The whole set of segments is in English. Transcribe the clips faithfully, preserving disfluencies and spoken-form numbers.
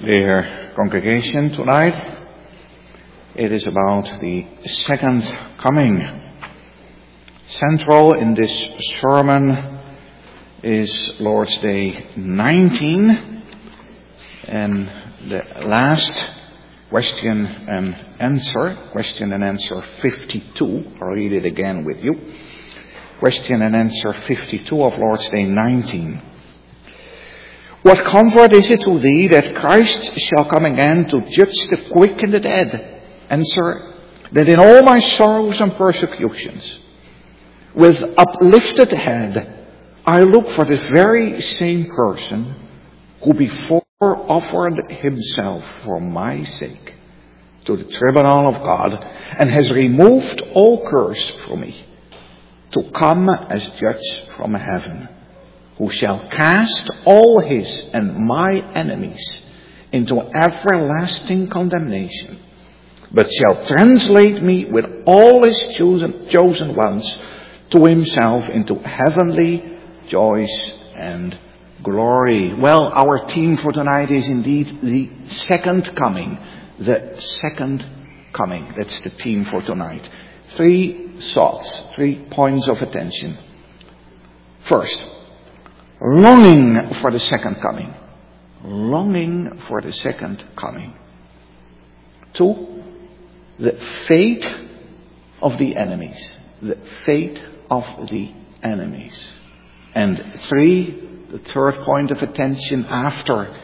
Dear congregation, tonight it is about the second coming. Central in this sermon is Lord's Day nineteen, and the last question and answer, question and answer fifty-two. I'll read it again with you. Question and answer fifty-two of Lord's Day nineteen. What comfort is it to thee that Christ shall come again to judge the quick and the dead? Answer, that in all my sorrows and persecutions, with uplifted head, I look for the very same person who before offered himself for my sake to the tribunal of God and has removed all curse from me, to come as judge from heaven, who shall cast all his and my enemies into everlasting condemnation, but shall translate me with all his chosen, chosen ones to himself into heavenly joys and glory. Well, our theme for tonight is indeed the second coming. The second coming. That's the theme for tonight. Three thoughts, three points of attention. First, longing for the second coming. Longing for the second coming. Two, the fate of the enemies. The fate of the enemies. And three, the third point of attention after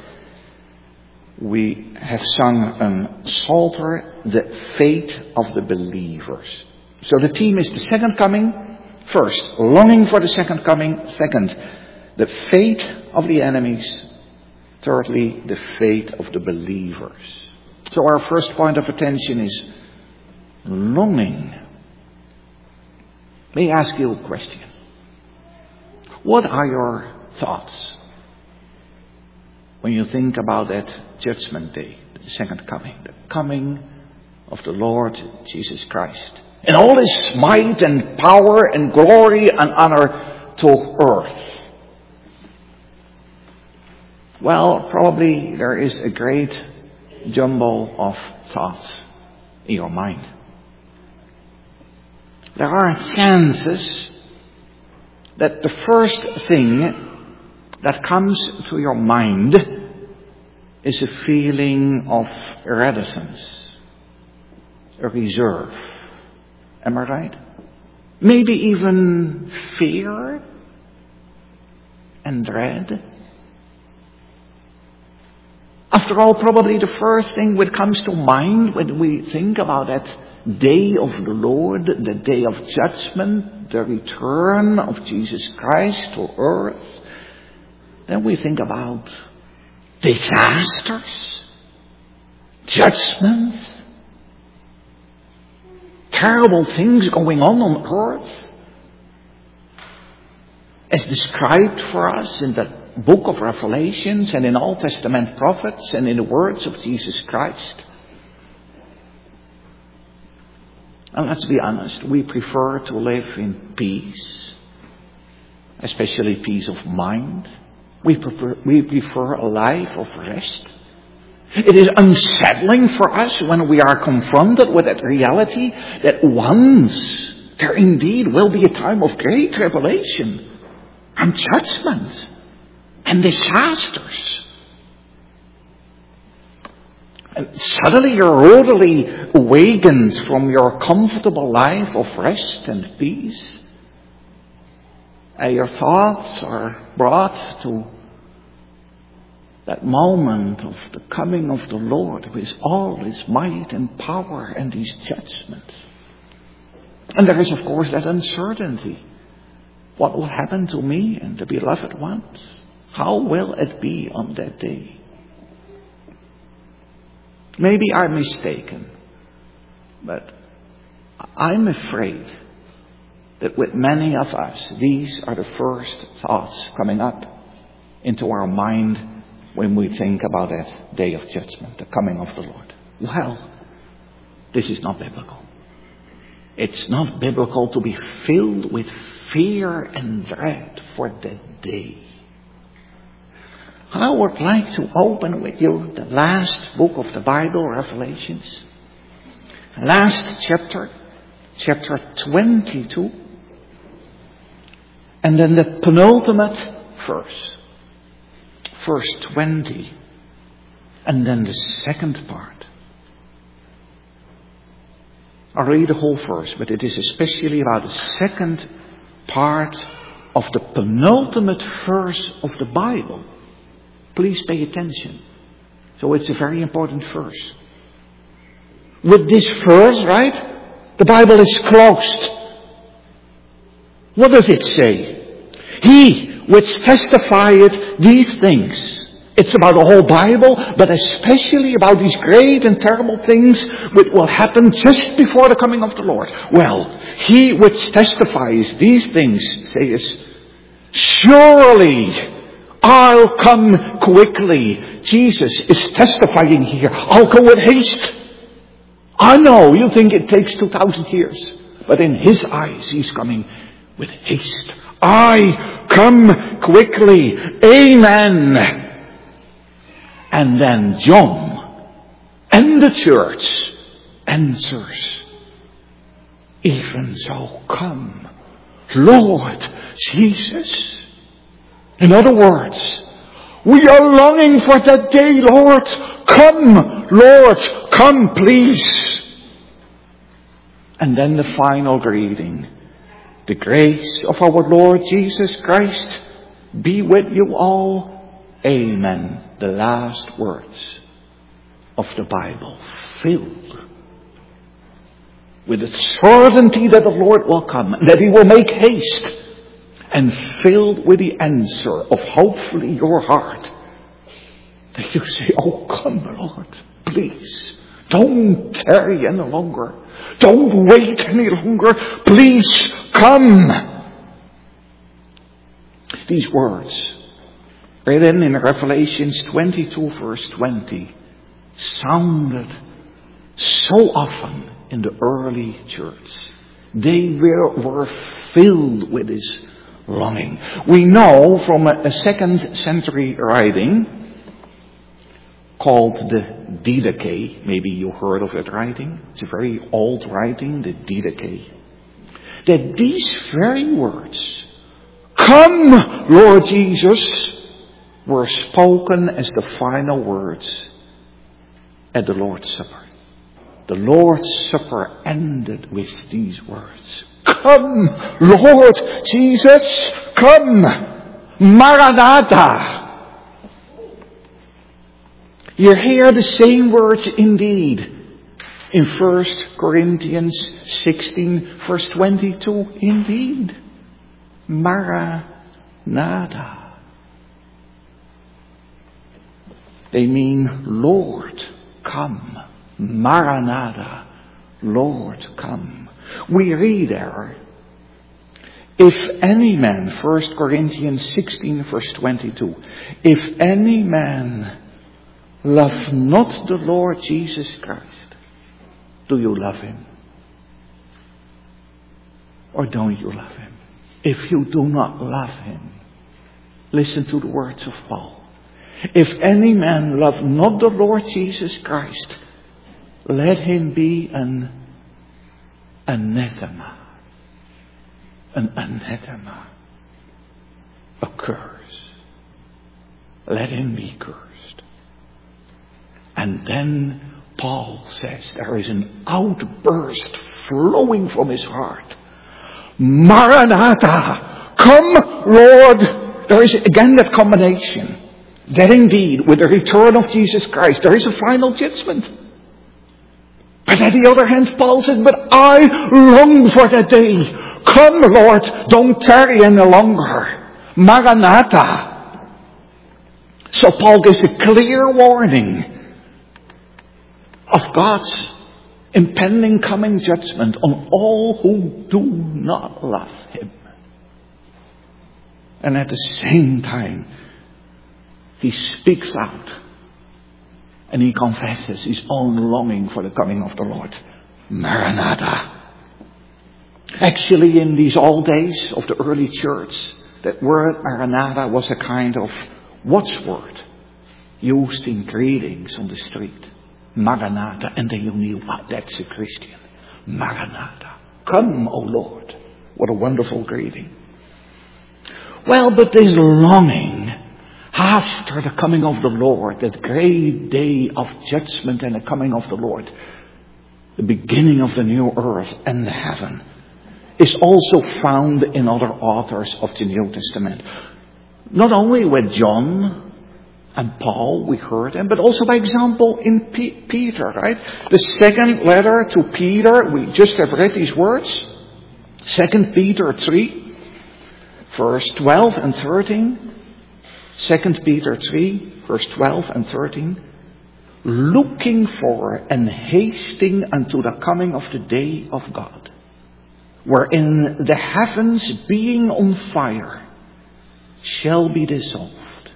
we have sung a psalter, the fate of the believers. So the theme is the second coming. First, longing for the second coming. Second, the fate of the enemies. Thirdly, the fate of the believers. So our first point of attention is longing. May I ask you a question? What are your thoughts when you think about that judgment day, the second coming, the coming of the Lord Jesus Christ, and all his might and power and glory and honor to earth? Well, probably there is a great jumble of thoughts in your mind. There are chances that the first thing that comes to your mind is a feeling of reticence, a reserve. Am I right? Maybe even fear and dread. After all, probably the first thing that comes to mind when we think about that day of the Lord, the day of judgment, the return of Jesus Christ to earth, then we think about disasters, judgments, terrible things going on on earth, as described for us in the book of Revelations and in Old Testament prophets and in the words of Jesus Christ. And let's be honest, we prefer to live in peace, especially peace of mind. We prefer, we prefer a life of rest. It is unsettling for us when we are confronted with that reality that once there indeed will be a time of great tribulation and judgment and disasters. And suddenly you're rudely awakened from your comfortable life of rest and peace. And your thoughts are brought to that moment of the coming of the Lord with all his might and power and his judgment. And there is, of course, that uncertainty. What will happen to me and the beloved ones? How will it be on that day? Maybe I'm mistaken, but I'm afraid that with many of us, these are the first thoughts coming up into our mind when we think about that day of judgment, the coming of the Lord. Well, this is not biblical. It's not biblical to be filled with fear and dread for that day. And I would like to open with you the last book of the Bible, Revelations. Last chapter, chapter twenty-two. And then the penultimate verse, verse twenty. And then the second part. I'll read the whole verse, but it is especially about the second part of the penultimate verse of the Bible. Please pay attention. So it's a very important verse. With this verse, right, the Bible is closed. What does it say? He which testifieth these things. It's about the whole Bible, but especially about these great and terrible things which will happen just before the coming of the Lord. Well, he which testifies these things says, surely I'll come quickly. Jesus is testifying here. I'll come with haste. I know you think it takes two thousand years, but in his eyes he's coming with haste. I come quickly. Amen. And then John and the church answers, even so come, Lord Jesus. In other words, we are longing for that day, Lord. Come, Lord, come please. And then the final greeting. The grace of our Lord Jesus Christ be with you all. Amen. The last words of the Bible, filled with the certainty that the Lord will come, that he will make haste, and filled with the answer of hopefully your heart, that you say, oh come Lord, please, don't tarry any longer, don't wait any longer, please come. These words, written in Revelations twenty-two verse twenty, sounded so often in the early church. They were, were filled with this longing. We know from a, a second century writing called the Didache. Maybe you heard of that writing. It's a very old writing, the Didache. That these very words, come Lord Jesus, were spoken as the final words at the Lord's Supper. The Lord's Supper ended with these words. Come, Lord Jesus, come, Maranatha. You hear the same words indeed in First Corinthians sixteen verse twenty-two. Indeed, Maranatha. They mean, Lord, come. Maranatha, Lord, come. We read there, if any man, First Corinthians sixteen verse twenty-two, if any man love not the Lord Jesus Christ, do you love him? Or don't you love him? If you do not love him, listen to the words of Paul. If any man love not the Lord Jesus Christ, let him be an anathema. An anathema. A curse. Let him be cursed. And then Paul says there is an outburst flowing from his heart. Maranatha! Come, Lord! There is again that combination. That indeed, with the return of Jesus Christ, there is a final judgment. But on the other hand, Paul said, but I long for that day. Come, Lord, don't tarry any longer. Maranatha. So Paul gives a clear warning of God's impending coming judgment on all who do not love him. And at the same time, he speaks out and he confesses his own longing for the coming of the Lord. Maranatha. Actually, in these old days of the early church, that word Maranatha was a kind of watchword used in greetings on the street. Maranatha. And then you knew, ah, that's a Christian. Maranatha. Come, O Lord. What a wonderful greeting. Well, but this longing after the coming of the Lord, that great day of judgment and the coming of the Lord, the beginning of the new earth and the heaven, is also found in other authors of the New Testament. Not only with John and Paul, we heard them, but also by example in P- Peter, right? The second letter to Peter, we just have read these words. Second Peter three, verse twelve and thirteen. Second Peter three, verse twelve and thirteen. Looking for and hasting unto the coming of the day of God, wherein the heavens being on fire shall be dissolved,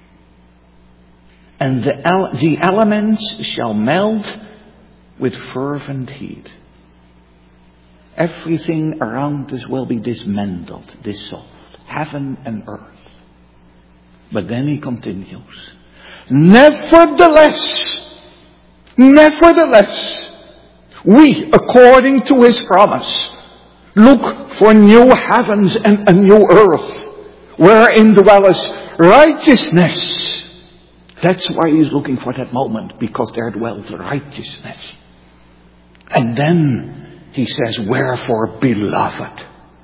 and the, ele- the elements shall melt with fervent heat. Everything around us will be dismantled, dissolved, heaven and earth. But then he continues, nevertheless, nevertheless, we, according to his promise, look for new heavens and a new earth, wherein dwelleth righteousness. That's why he's looking for that moment, because there dwells righteousness. And then he says, wherefore, beloved,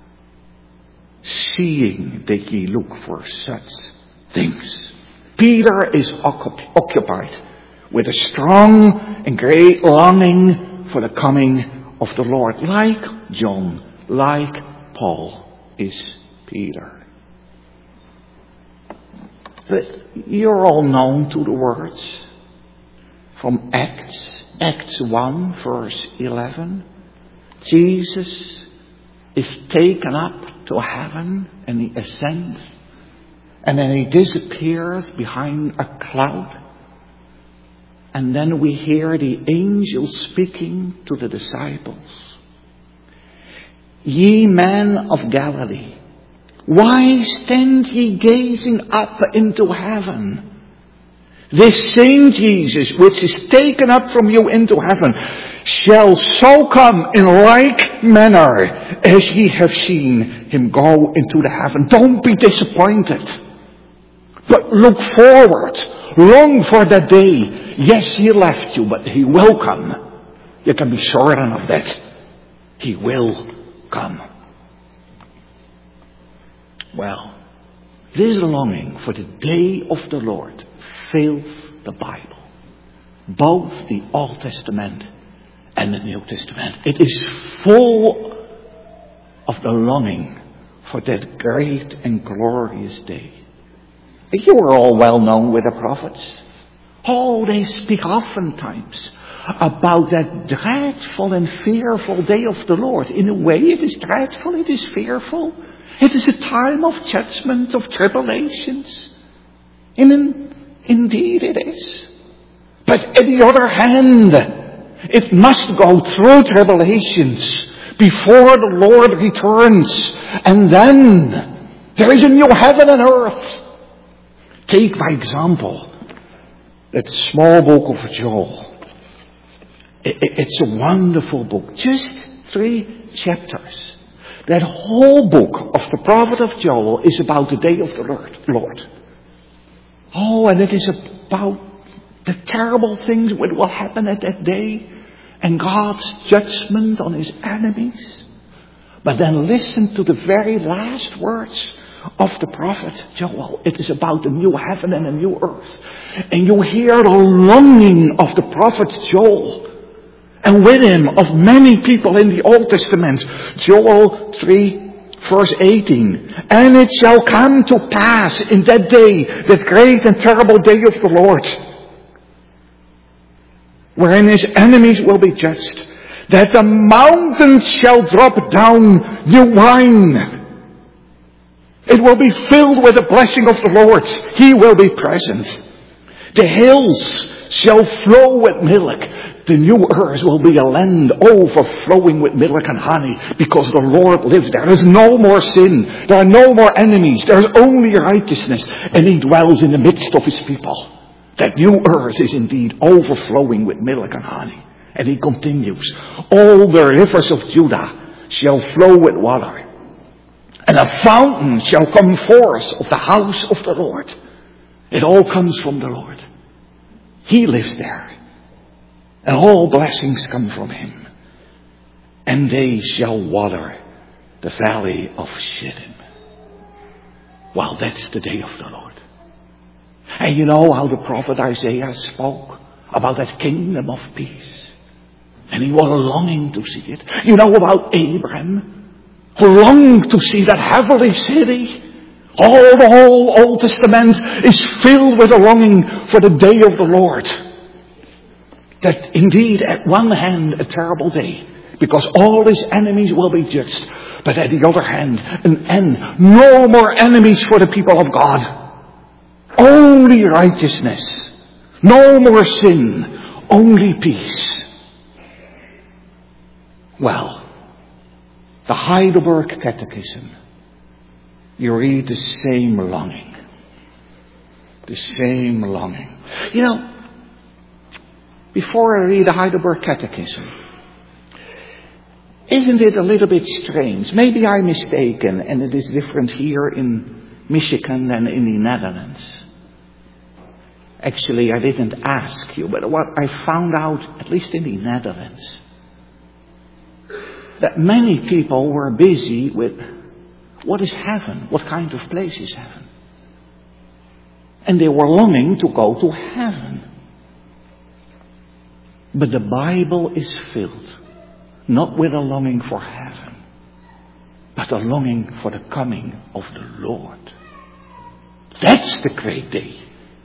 seeing that ye look for such things. Peter is occupied with a strong and great longing for the coming of the Lord. Like John, like Paul is Peter. But you're all known to the words from Acts, Acts one, verse eleven. Jesus is taken up to heaven and he ascends. And then he disappears behind a cloud. And then we hear the angel speaking to the disciples. Ye men of Galilee, why stand ye gazing up into heaven? This same Jesus, which is taken up from you into heaven, shall so come in like manner as ye have seen him go into the heaven. Don't be disappointed. But look forward. Long for that day. Yes, he left you, but he will come. You can be certain of that. He will come. Well, this longing for the day of the Lord fills the Bible. Both the Old Testament and the New Testament. It is full of the longing for that great and glorious day. You are all well known with the prophets. Oh, they speak oftentimes about that dreadful and fearful day of the Lord. In a way, it is dreadful, it is fearful. It is a time of judgment, of tribulations. In, indeed it is. But on the other hand, it must go through tribulations before the Lord returns. And then there is a new heaven and earth. Take, by example, that small book of Joel. It's a wonderful book. Just three chapters. That whole book of the prophet of Joel is about the day of the Lord. Oh, and it is about the terrible things which will happen at that day. And God's judgment on his enemies. But then listen to the very last words of the prophet Joel. It is about a new heaven and a new earth. And you hear the longing of the prophet Joel. And with him of many people in the Old Testament. Joel three verse eighteen. And it shall come to pass in that day, that great and terrible day of the Lord, wherein his enemies will be judged, that the mountains shall drop down new wine. It will be filled with the blessing of the Lord. He will be present. The hills shall flow with milk. The new earth will be a land overflowing with milk and honey because the Lord lives there. There's no more sin. There are no more enemies. There's only righteousness. And He dwells in the midst of His people. That new earth is indeed overflowing with milk and honey. And He continues. All the rivers of Judah shall flow with water. And a fountain shall come forth of the house of the Lord. It all comes from the Lord. He lives there. And all blessings come from Him. And they shall water the valley of Shittim. Well, that's the day of the Lord. And you know how the prophet Isaiah spoke about that kingdom of peace. And he was longing to see it. You know about Abraham, who longed to see that heavenly city. All the whole Old Testament is filled with a longing for the day of the Lord. That indeed at one hand a terrible day, because all His enemies will be judged. But at the other hand, an end. No more enemies for the people of God. Only righteousness. No more sin. Only peace. Well, the Heidelberg Catechism, you read the same longing. The same longing. You know, before I read the Heidelberg Catechism, isn't it a little bit strange? Maybe I'm mistaken and it is different here in Michigan than in the Netherlands. Actually, I didn't ask you, but what I found out, at least in the Netherlands, that many people were busy with what is heaven, what kind of place is heaven. And they were longing to go to heaven. But the Bible is filled, not with a longing for heaven, but a longing for the coming of the Lord. That's the great day.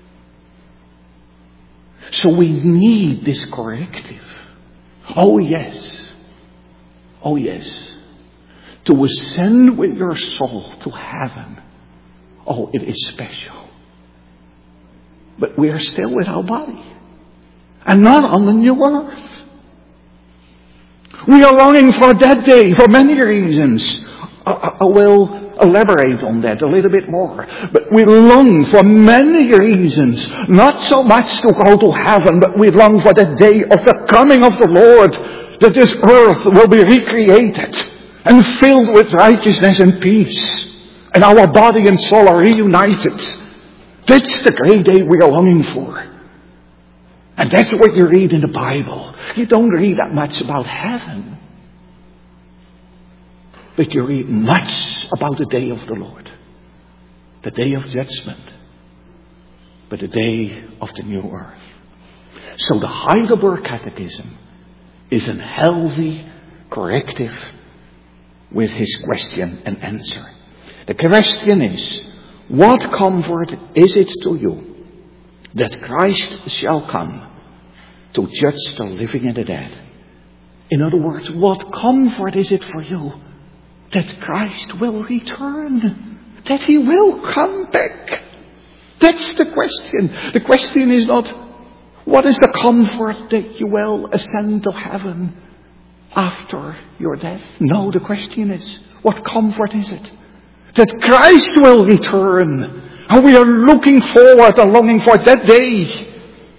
So we need this corrective. Oh yes. Oh yes. To ascend with your soul to heaven. Oh, it is special. But we are still with our body. And not on the new earth. We are longing for that day for many reasons. I, I will elaborate on that a little bit more. But we long for many reasons. Not so much to go to heaven, but we long for the day of the coming of the Lord. That this earth will be recreated and filled with righteousness and peace. And our body and soul are reunited. That's the great day we are longing for. And that's what you read in the Bible. You don't read that much about heaven. But you read much about the day of the Lord. The day of judgment. But the day of the new earth. So the Heidelberg Catechism is a healthy corrective with his question and answer. The question is, what comfort is it to you that Christ shall come to judge the living and the dead? In other words, what comfort is it for you that Christ will return? That He will come back? That's the question. The question is not, what is the comfort that you will ascend to heaven after your death? No, the question is, what comfort is it? That Christ will return. And we are looking forward and longing for that day.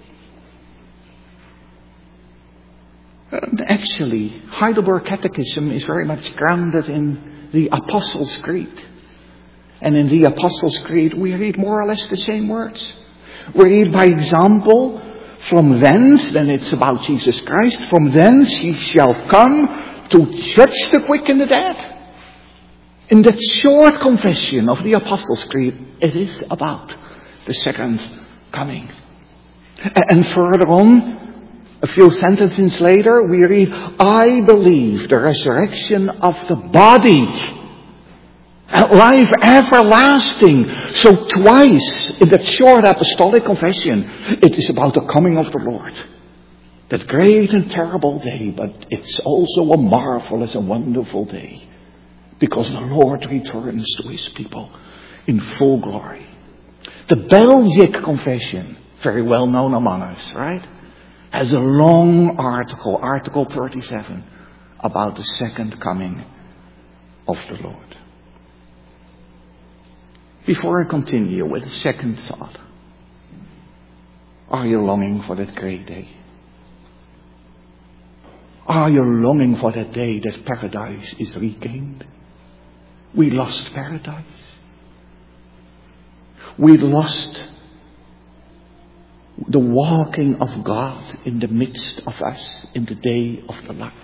And actually, Heidelberg Catechism is very much grounded in the Apostles' Creed. And in the Apostles' Creed, we read more or less the same words. We read, by example, from thence, then it's about Jesus Christ, from thence He shall come to judge the quick and the dead. In that short confession of the Apostles' Creed, it is about the second coming. And further on, a few sentences later, we read, I believe the resurrection of the body and life everlasting. So twice in that short apostolic confession, it is about the coming of the Lord. That great and terrible day, but it's also a marvelous and wonderful day. Because the Lord returns to His people in full glory. The Belgic confession, very well known among us, right? has a long article, Article thirty-seven, about the second coming of the Lord. Before I continue with the second thought, are you longing for that great day? Are you longing for that day that paradise is regained? We lost paradise. We lost the walking of God in the midst of us in the day of the Lord.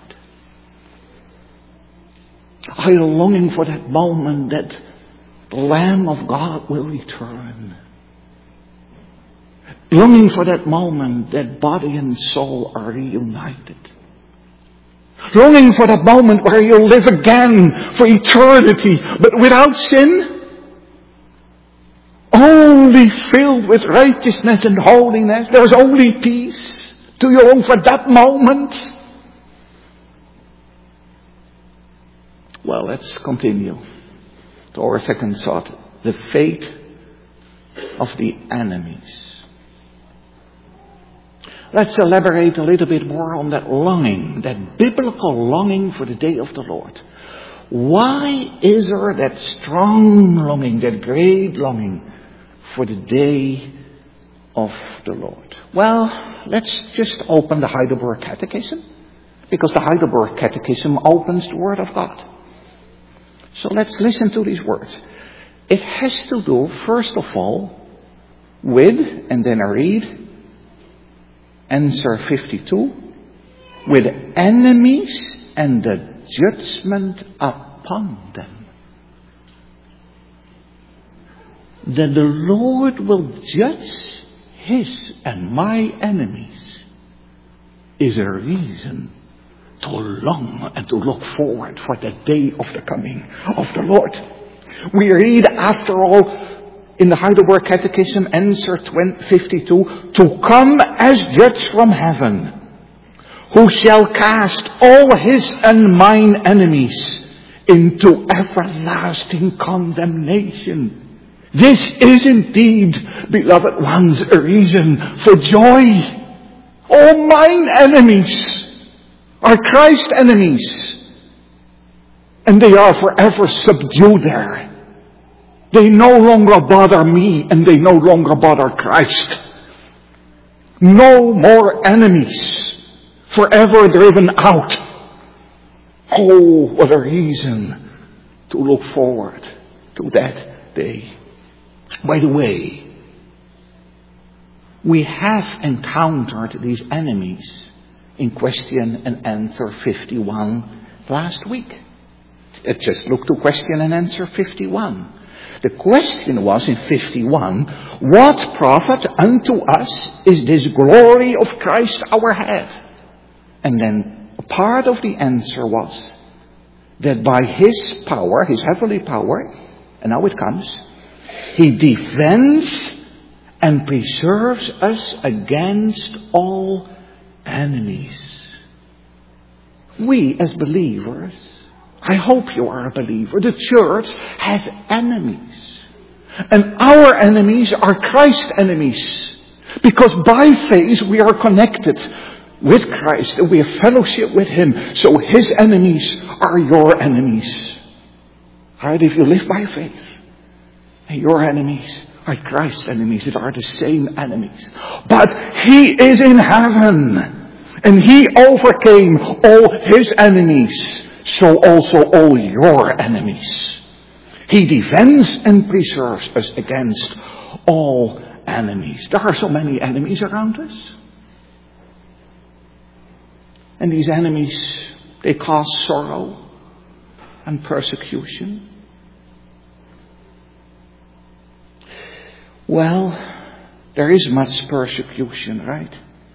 Are you longing for that moment that the Lamb of God will return? Longing for that moment that body and soul are reunited. Longing for that moment where you'll live again for eternity, but without sin. Only filled with righteousness and holiness. There's only peace. Do you long for that moment? Well, let's continue to our second thought. The fate of the enemies. Let's elaborate a little bit more on that longing, that biblical longing for the day of the Lord. Why is there that strong longing, that great longing for the day of the Lord? Well, let's just open the Heidelberg Catechism, because the Heidelberg Catechism opens the Word of God. So let's listen to these words. It has to do, first of all, with, and then I read, answer fifty-two, with enemies and the judgment upon them. That the Lord will judge his and my enemies is a reason to long and to look forward for the day of the coming of the Lord. We read, after all, in the Heidelberg Catechism, answer fifty-two, to come as judge from heaven, who shall cast all his and mine enemies into everlasting condemnation. This is indeed, beloved ones, a reason for joy. All mine enemies are Christ's enemies. And they are forever subdued there. They no longer bother me and they no longer bother Christ. No more enemies. Forever driven out. Oh, what a reason to look forward to that day. By the way, we have encountered these enemies in question and answer fifty-one last week. Just look to question and answer fifty-one. The question was in fifty-one, what profit unto us is this glory of Christ our head? And then a part of the answer was that by his power, his heavenly power, and now it comes, he defends and preserves us against all enemies. We as believers, I hope you are a believer, the church has enemies. And our enemies are Christ's enemies. Because by faith we are connected with Christ and we have fellowship with him. So his enemies are your enemies. Right? If you live by faith. And your enemies are Christ's enemies. It are the same enemies. But he is in heaven. And he overcame all his enemies. So also all your enemies. He defends and preserves us against all enemies. There are so many enemies around us. And these enemies, they cause sorrow and persecution. Well, there is much persecution, right?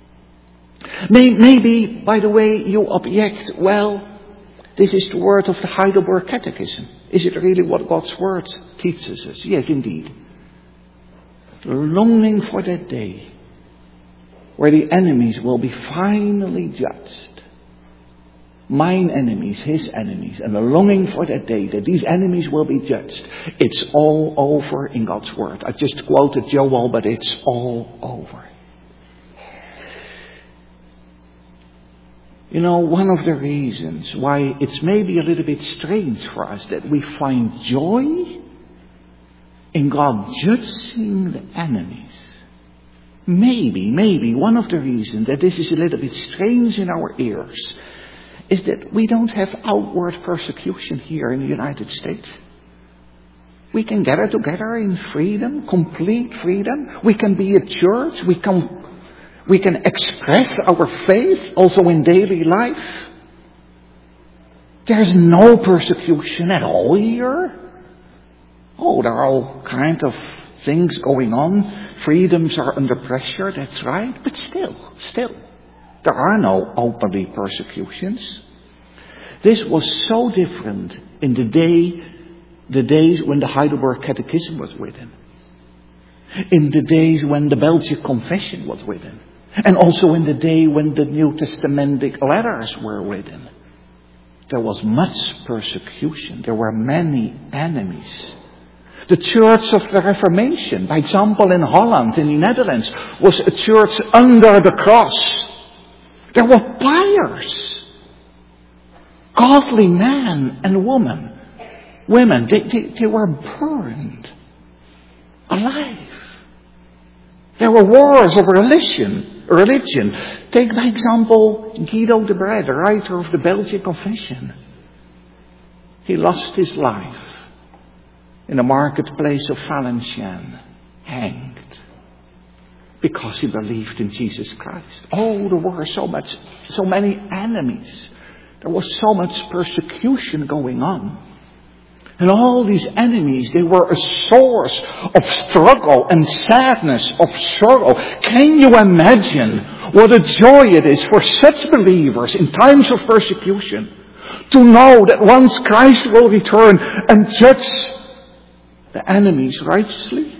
Maybe, by the way, you object, well, this is the word of the Heidelberg Catechism. Is it really what God's word teaches us? Yes, indeed. Longing for that day where the enemies will be finally judged. Mine enemies, his enemies, and a longing for that day that these enemies will be judged. It's all over in God's word. I just quoted Joel, but it's all over. You know, one of the reasons why it's maybe a little bit strange for us that we find joy in God judging the enemies. Maybe, maybe one of the reasons that this is a little bit strange in our ears is that we don't have outward persecution here in the United States. We can gather together in freedom, complete freedom. We can be a church. We can, we can express our faith also in daily life. There's no persecution at all here. Oh, there are all kinds of things going on. Freedoms are under pressure, that's right. But still, still, there are no openly persecutions. This was so different in the day, the days when the Heidelberg Catechism was written. In the days when the Belgic Confession was written. And also in the day when the New Testamentic letters were written. There was much persecution. There were many enemies. The Church of the Reformation, by example in Holland, in the Netherlands, was a church under the cross. There were fires. Godly men and women, women, they, they, they were burned alive. There were wars of religion. Religion. Take by example Guido de Brès, the writer of the Belgic Confession. He lost his life in the marketplace of Valenciennes, hanged, because he believed in Jesus Christ. Oh, there were so much, so many enemies. There was so much persecution going on. And all these enemies, they were a source of struggle and sadness, of sorrow. Can you imagine what a joy it is for such believers in times of persecution to know that once Christ will return and judge the enemies righteously?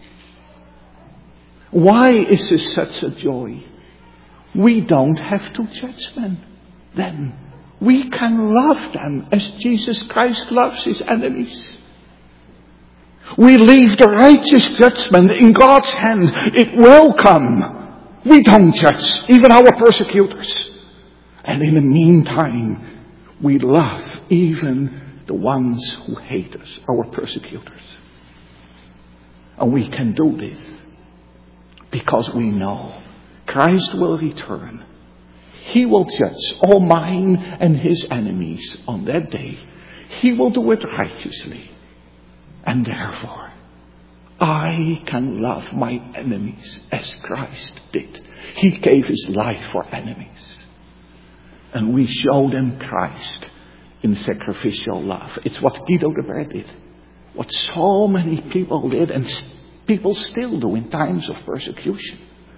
Why is this such a joy? We don't have to judge them then. We can love them as Jesus Christ loves his enemies. We leave the righteous judgment in God's hand. It will come. We don't judge, even our persecutors. And in the meantime, we love even the ones who hate us, our persecutors. And we can do this because we know Christ will return. He will judge all mine and his enemies on that day. He will do it righteously. And therefore, I can love my enemies as Christ did. He gave his life for enemies. And we show them Christ in sacrificial love. It's what Guido de Brès did. What so many people did and people still do in times of persecution.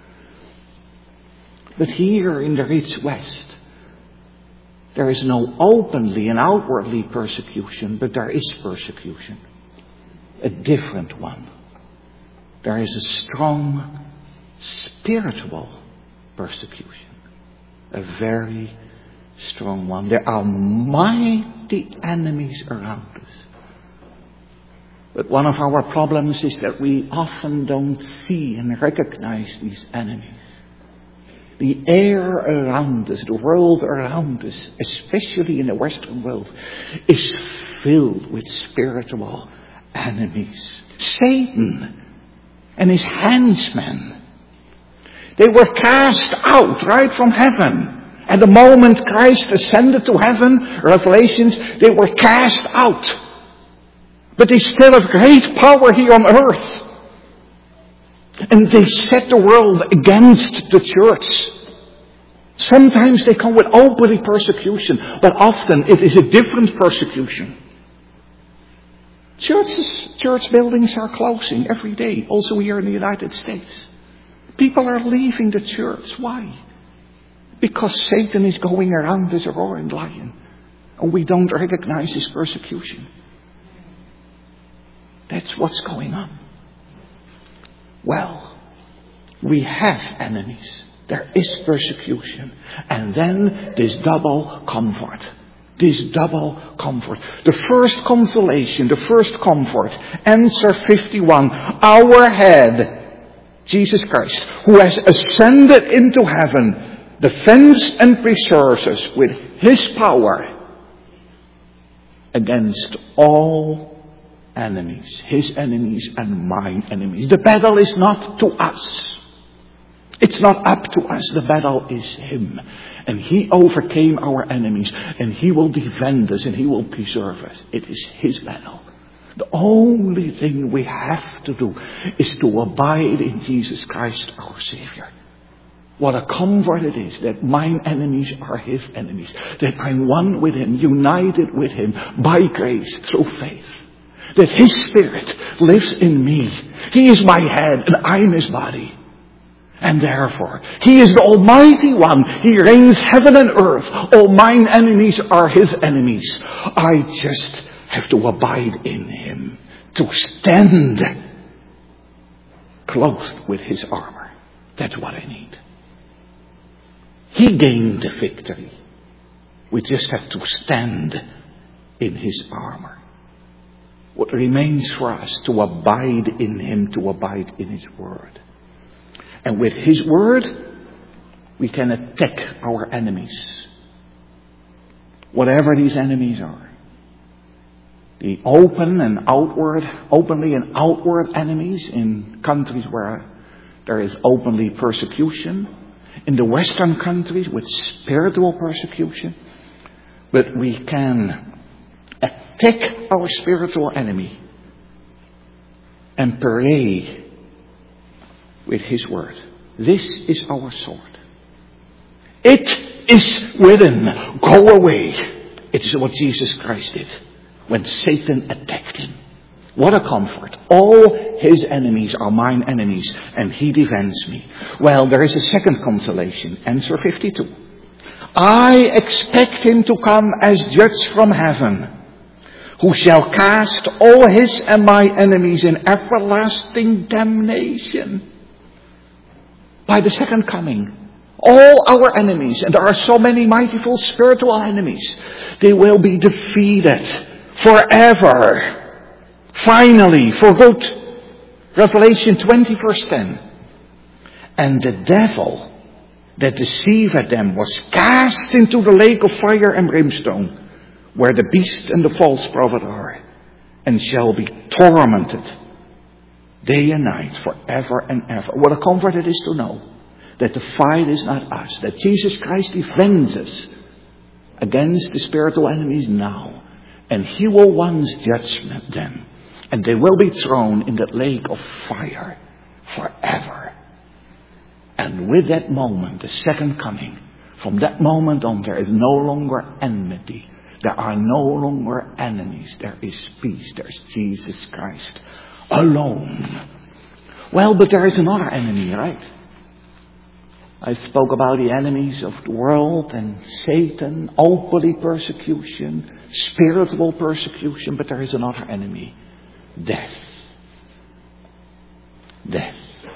But here in the rich West, there is no openly and outwardly persecution, but there is persecution. A different one. There is a strong spiritual persecution. A very strong one. There are mighty enemies around us. But one of our problems is that we often don't see and recognize these enemies. The air around us, the world around us, especially in the Western world, is filled with spiritual enemies. Satan and his henchmen. They were cast out right from heaven. At the moment Christ ascended to heaven, Revelations, they were cast out. But they still have great power here on earth. And they set the world against the church. Sometimes they come with openly persecution, but often it is a different persecution. Churches, church buildings are closing every day, also here in the United States. People are leaving the church. Why? Because Satan is going around as a roaring lion, and we don't recognize his persecution. That's what's going on. Well, we have enemies. There is persecution. And then this double comfort. This double comfort. The first consolation, the first comfort. Answer fifty-one. Our head, Jesus Christ, who has ascended into heaven, defends and preserves us with his power against all enemies, his enemies and mine enemies. The battle is not to us. It's not up to us. The battle is him. And he overcame our enemies, and he will defend us, and he will preserve us. It is his battle. The only thing we have to do is to abide in Jesus Christ, our Savior. What a comfort it is that mine enemies are his enemies. That I'm one with him, united with him by grace through faith. That his Spirit lives in me. He is my head and I'm his body. And therefore, he is the Almighty One. He reigns heaven and earth. All mine enemies are his enemies. I just have to abide in him. To stand clothed with his armor. That's what I need. He gained the victory. We just have to stand in his armor. What remains for us to abide in him, to abide in his word. And with his word, we can attack our enemies. Whatever these enemies are. The open and outward, openly and outward enemies in countries where there is openly persecution. In the Western countries with spiritual persecution. But we can attack our spiritual enemy and pray with his word. This is our sword. It is written. Go away. It is what Jesus Christ did when Satan attacked him. What a comfort. All his enemies are mine enemies, and he defends me. Well, there is a second consolation. Answer fifty-two. I expect him to come as judge from heaven, who shall cast all his and my enemies in everlasting damnation. By the second coming, all our enemies, and there are so many mightiful spiritual enemies, they will be defeated forever. Finally, for good. Revelation twenty verse ten. And the devil that deceived them was cast into the lake of fire and brimstone, where the beast and the false prophet are, and shall be tormented day and night forever and ever. What a comfort it is to know that the fight is not us, that Jesus Christ defends us against the spiritual enemies now, and he will once judge them. And they will be thrown in that lake of fire forever. And with that moment, the second coming, from that moment on, there is no longer enmity. There are no longer enemies. There is peace. There is Jesus Christ alone. Well, but there is another enemy, right? I spoke about the enemies of the world and Satan, openly persecution, spiritual persecution, but there is another enemy. Death. Death.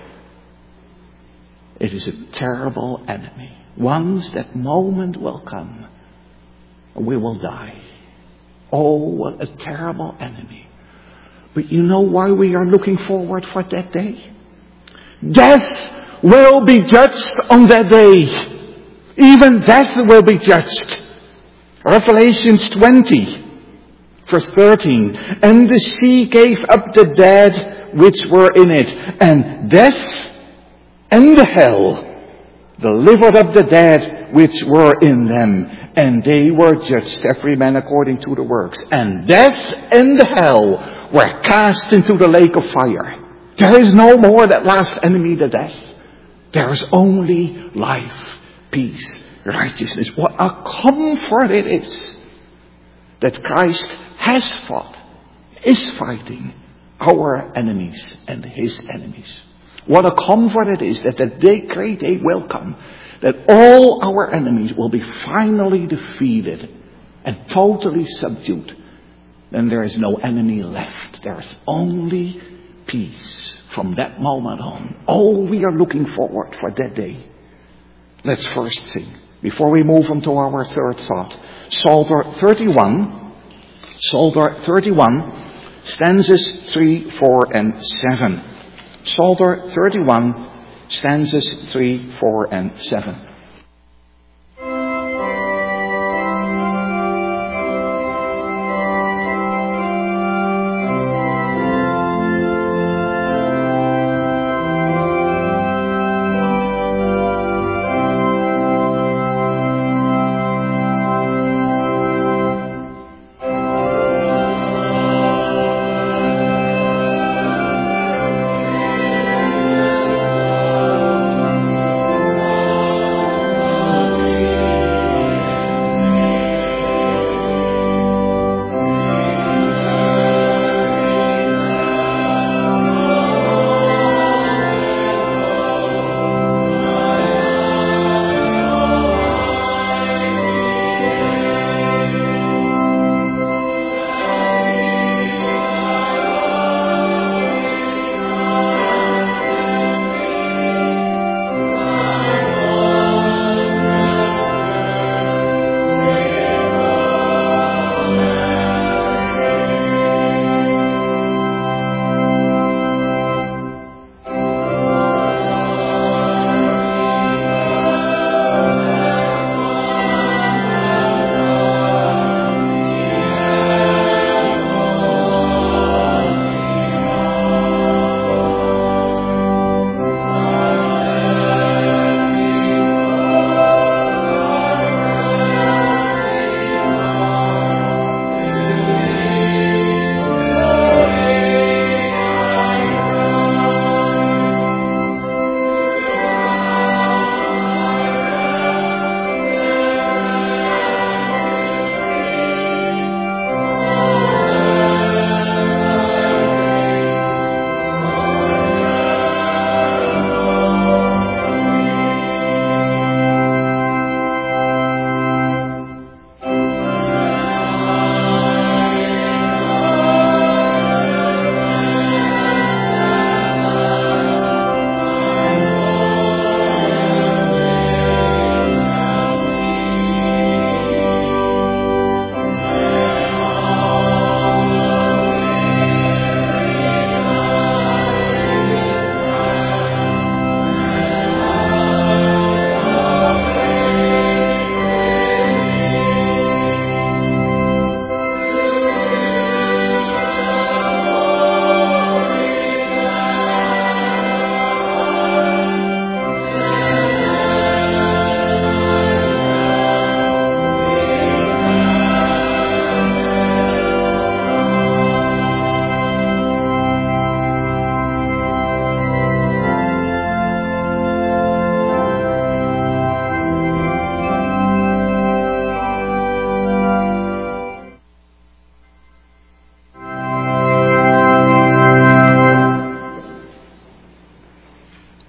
It is a terrible enemy. Once that moment will come, we will die. Oh, what a terrible enemy. But you know why we are looking forward for that day? Death will be judged on that day. Even death will be judged. Revelations twenty. Verse thirteen, and the sea gave up the dead which were in it, and death and the hell delivered up the dead which were in them, and they were judged, every man according to the works. And death and the hell were cast into the lake of fire. There is no more that last enemy, the death. There is only life, peace, righteousness. What a comfort it is that Christ has fought, is fighting our enemies and his enemies. What a comfort it is that the day, great day will come, that all our enemies will be finally defeated and totally subdued. Then there is no enemy left. There is only peace from that moment on. Oh, we are looking forward for that day. Let's first sing, before we move on to our third thought. Psalter thirty-one. Psalter thirty-one, stanzas three, four, and seven. Psalter thirty-one, stanzas three, four, and seven.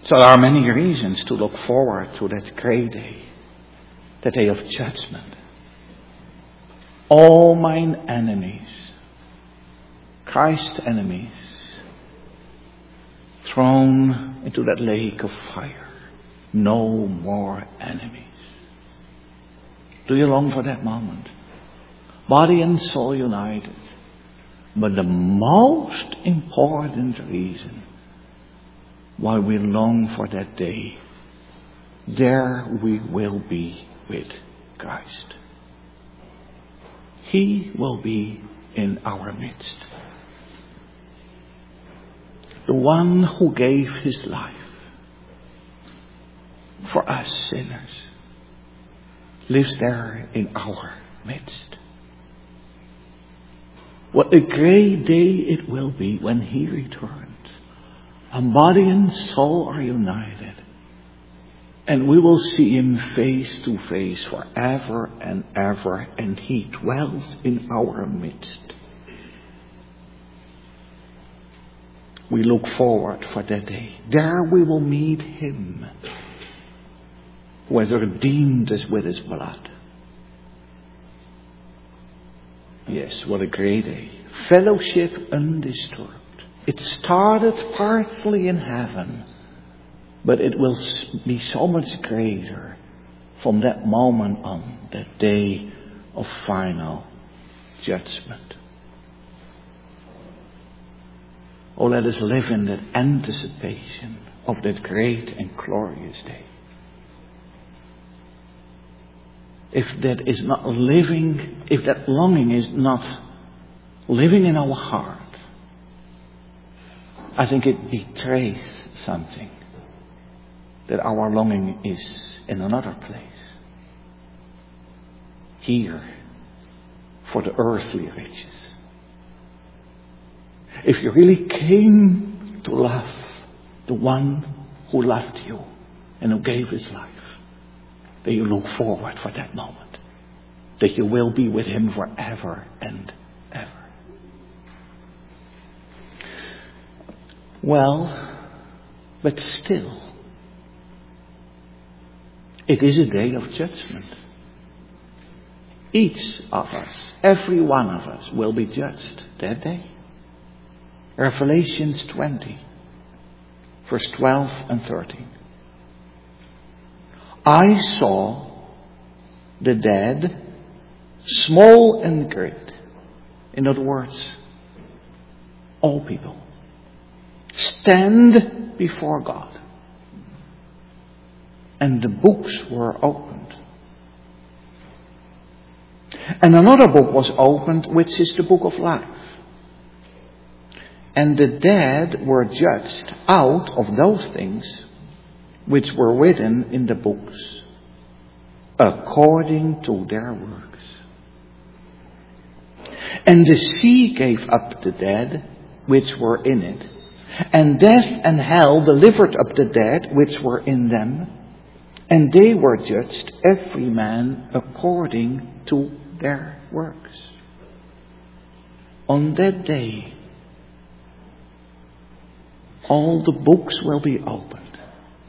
So there are many reasons to look forward to that great day, the day of judgment. All mine enemies, Christ's enemies, thrown into that lake of fire. No more enemies. Do you long for that moment? Body and soul united. But the most important reason why we long for that day, there we will be with Christ. He will be in our midst. The one who gave his life for us sinners lives there in our midst. What a great day it will be when he returns. And body and soul are united. And we will see him face to face forever and ever. And he dwells in our midst. We look forward for that day. There we will meet him who has redeemed us with his blood. Yes, what a great day. Fellowship undisturbed. It started partly in heaven, but it will be so much greater from that moment on, that day of final judgment. Oh, let us live in that anticipation of that great and glorious day. If that is not living, if that longing is not living in our heart, I think it betrays something. That our longing is in another place. Here, for the earthly riches. If you really came to love the one who loved you and who gave his life, then you look forward for that moment. That you will be with him forever and ever. Well, but still, it is a day of judgment. Each of us, every one of us, will be judged that day. Revelations twenty, verse twelve and thirteen. I saw the dead, small and great. In other words, all people stand before God. And the books were opened. And another book was opened, which is the book of life. And the dead were judged out of those things which were written in the books, according to their works. And the sea gave up the dead which were in it. And death and hell delivered up the dead which were in them. And they were judged, every man according to their works. On that day, all the books will be opened.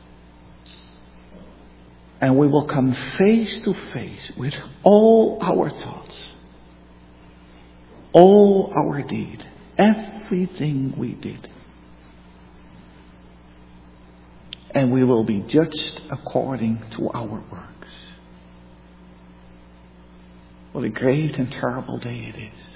And we will come face to face with all our thoughts, all our deed, everything we did. And we will be judged according to our works. What a great and terrible day it is.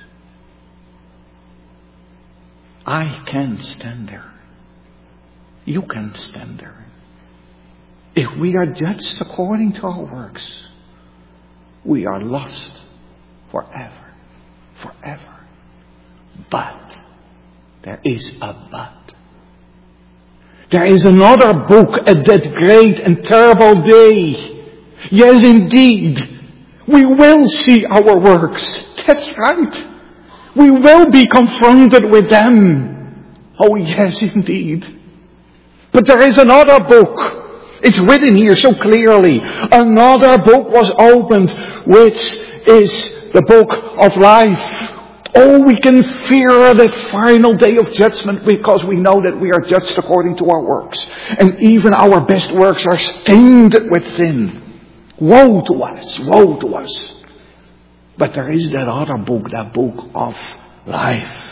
I can't stand there. You can't stand there. If we are judged according to our works, we are lost forever. Forever. But there is a but. There is another book at that great and terrible day. Yes, indeed. We will see our works. That's right. We will be confronted with them. Oh, yes, indeed. But there is another book. It's written here so clearly. Another book was opened, which is the book of life. Oh, we can fear that final day of judgment because we know that we are judged according to our works. And even our best works are stained with sin. Woe to us, woe to us. But there is that other book, that book of life.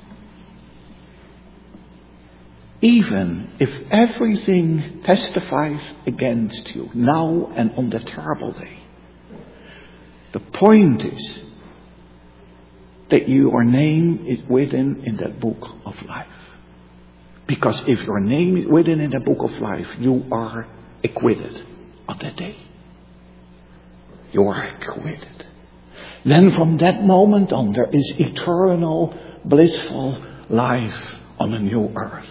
Even if everything testifies against you now and on the terrible day, the point is that your name is written in that book of life. Because if your name is written in the book of life, you are acquitted on that day. You are acquitted. Then from that moment on, there is eternal, blissful life on a new earth.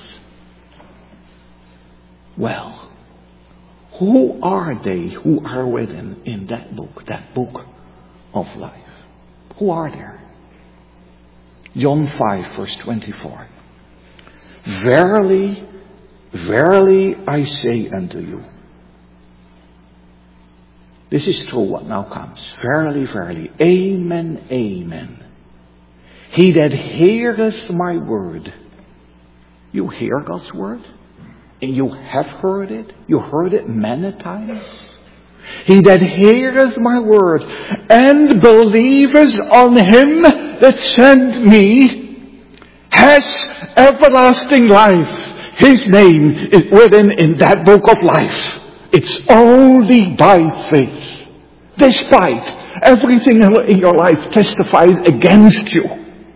Well, who are they who are written in that book, that book of life? Who are there? John five, verse twenty-four. Verily, verily I say unto you. This is true what now comes. Verily, verily. Amen, amen. He that heareth my word. You hear God's word? And you have heard it. You heard it many times. He that heareth my word and believeth on him that sent me has everlasting life. His name is written in that book of life. It's only by faith. Despite everything in your life testifies against you.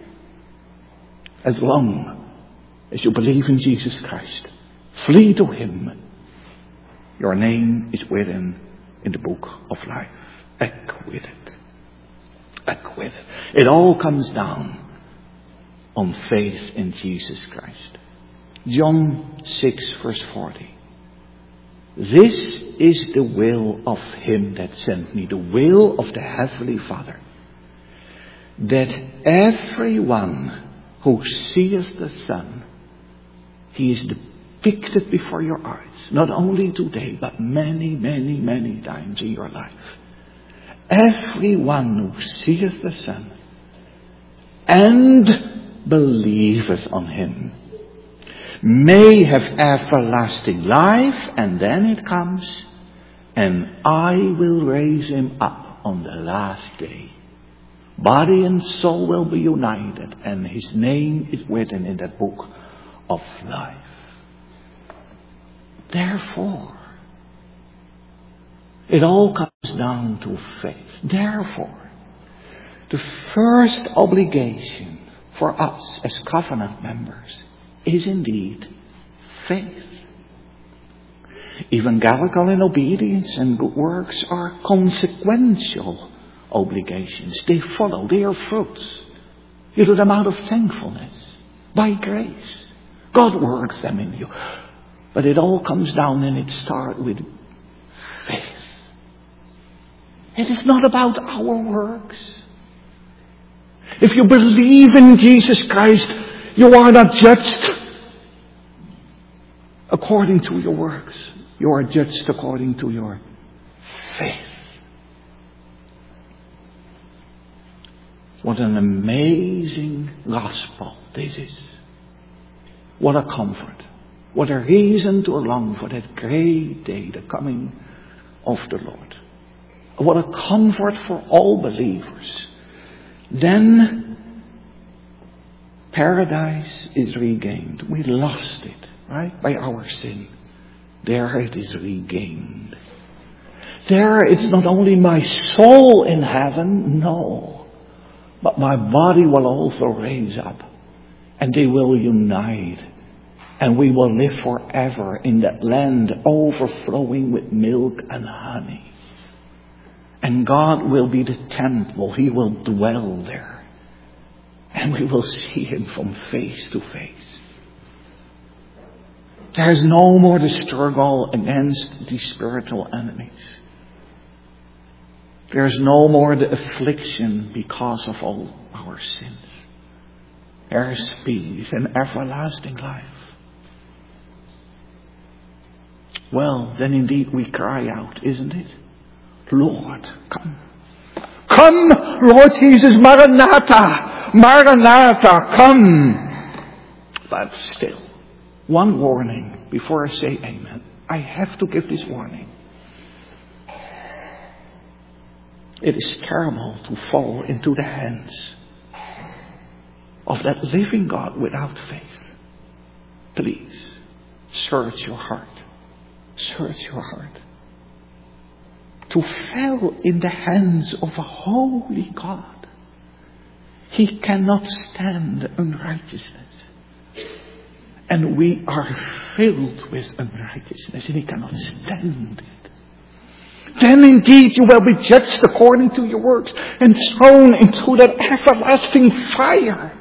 As long as you believe in Jesus Christ, flee to him. Your name is written in the book of life. Acquitted. Acquitted. It all comes down on faith in Jesus Christ. John six, verse forty. This is the will of him that sent me, the will of the Heavenly Father, that everyone who seeth the Son, he is depicted before your eyes, not only today, but many, many, many times in your life. Everyone who seeth the Son and believeth on him may have everlasting life, and then it comes, and I will raise him up on the last day. Body and soul will be united, and his name is written in that book of life. Therefore, it all comes down to faith. Therefore, the first obligation for us as covenant members is indeed faith. Evangelical and obedience and good works are consequential obligations. They follow, they are fruits. You do them out of thankfulness, by grace. God works them in you. But it all comes down and it starts with faith. It is not about our works. If you believe in Jesus Christ, you are not judged according to your works. You are judged according to your faith. What an amazing gospel this is. What a comfort. What a reason to long for that great day, the coming of the Lord. What a comfort for all believers. Then paradise is regained. We lost it, right? By our sin. There it is regained. There it's not only my soul in heaven, no. But my body will also raise up. And they will unite. And we will live forever in that land overflowing with milk and honey. And God will be the temple. He will dwell there. And we will see him from face to face. There's no more the struggle against these spiritual enemies. There's no more the affliction because of all our sins. There is peace and everlasting life. Well, then indeed we cry out, isn't it? Lord, come. Come, Lord Jesus, Maranatha. Maranatha, come. But still, one warning before I say amen. I have to give this warning. It is terrible to fall into the hands of that living God without faith. Please, search your heart. Search your heart. To fall in the hands of a holy God. He cannot stand unrighteousness. And we are filled with unrighteousness, and He cannot stand it. Then indeed you will be judged according to your works and thrown into that everlasting fire.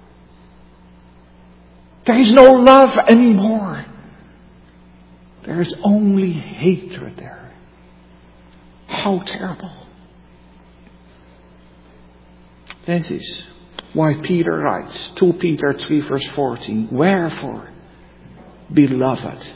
There is no love anymore. There is only hatred there. How terrible. This is why Peter writes, Second Peter three verse fourteen, wherefore, beloved,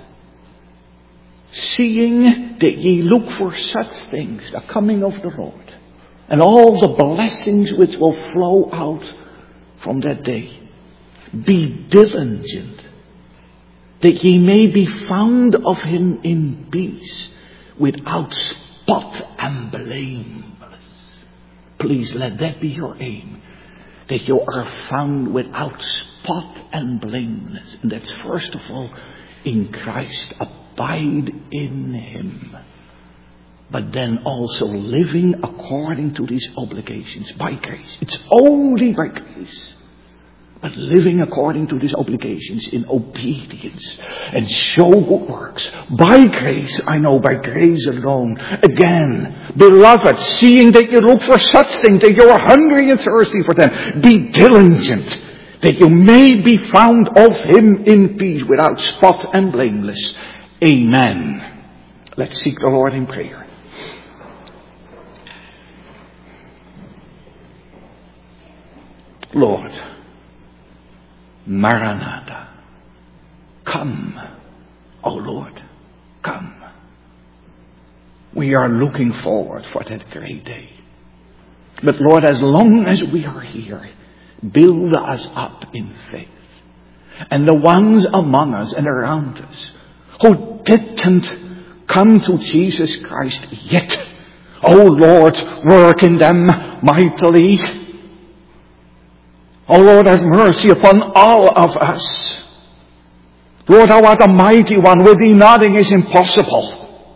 seeing that ye look for such things, the coming of the Lord, and all the blessings which will flow out from that day, be diligent, that ye may be found of Him in peace, without spot and blameless. Please let that be your aim, that you are found without spot and blameless. And that's first of all in Christ. Abide in Him. But then also living according to these obligations by grace. It's only by grace. But living according to these obligations in obedience and show good works. By grace, I know by grace alone. Again, beloved, seeing that you look for such things, that you are hungry and thirsty for them, be diligent, that you may be found of Him in peace, without spot and blameless. Amen. Let's seek the Lord in prayer. Lord, Maranatha, come, O Lord, come. We are looking forward for that great day. But Lord, as long as we are here, build us up in faith. And the ones among us and around us who didn't come to Jesus Christ yet, O Lord, work in them mightily. O Lord, have mercy upon all of us. Lord, thou art a mighty one. With thee nothing is impossible.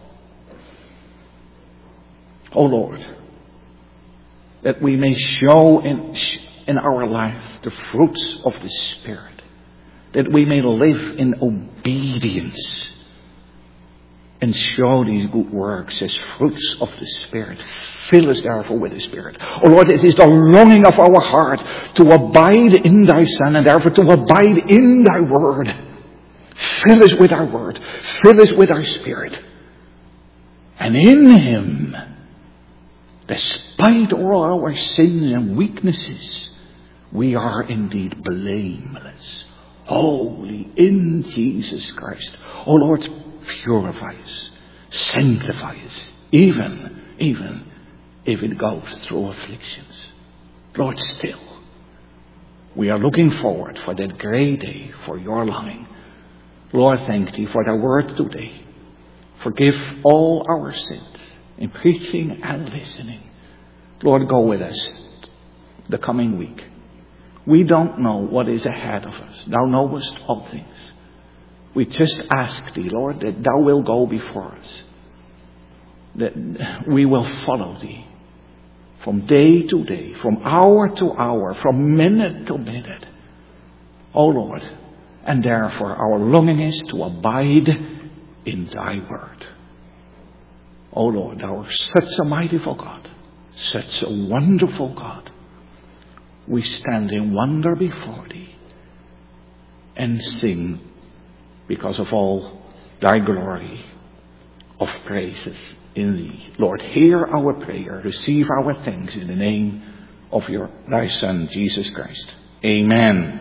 O Lord, that we may show in, in our life the fruits of the Spirit. That we may live in obedience and show these good works as fruits of the Spirit. Fill us therefore with the Spirit. Oh Lord, it is the longing of our heart to abide in Thy Son, and therefore to abide in Thy Word. Fill us with Thy Word. Fill us with Thy Spirit. And in Him, despite all our sins and weaknesses, we are indeed blameless, holy in Jesus Christ. Oh Lord, purify us, sanctify us, even, even if it goes through afflictions. Lord, still, we are looking forward for that great day, for your longing. Lord, thank Thee for Thy word today. Forgive all our sins in preaching and listening. Lord, go with us the coming week. We don't know what is ahead of us. Thou knowest all things. We just ask Thee, Lord, that Thou will go before us. That we will follow Thee from day to day, from hour to hour, from minute to minute. O Lord, and therefore our longing is to abide in Thy word. O Lord, Thou art such a mightiful God, such a wonderful God. We stand in wonder before Thee and sing because of all Thy glory of praises in Thee. Lord, hear our prayer. Receive our thanks in the name of your Thy Son, Jesus Christ. Amen.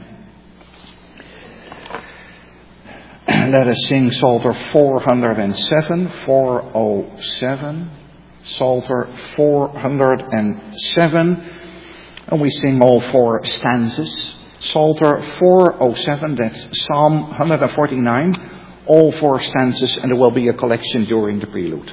Let us sing Psalter four hundred seven, four oh seven. Psalter four hundred seven. And we sing all four stanzas. Psalter four oh seven, that's Psalm one forty-nine, all four stanzas, and there will be a collection during the prelude.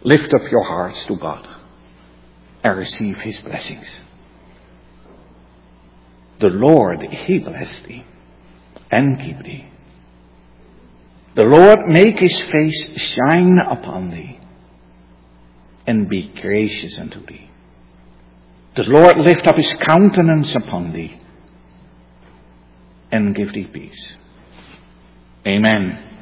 lift up your hearts to God and receive his blessings. The Lord, he bless thee and keep thee. The Lord make his face shine upon thee and be gracious unto thee. The Lord lift up his countenance upon thee and give thee peace. Amen.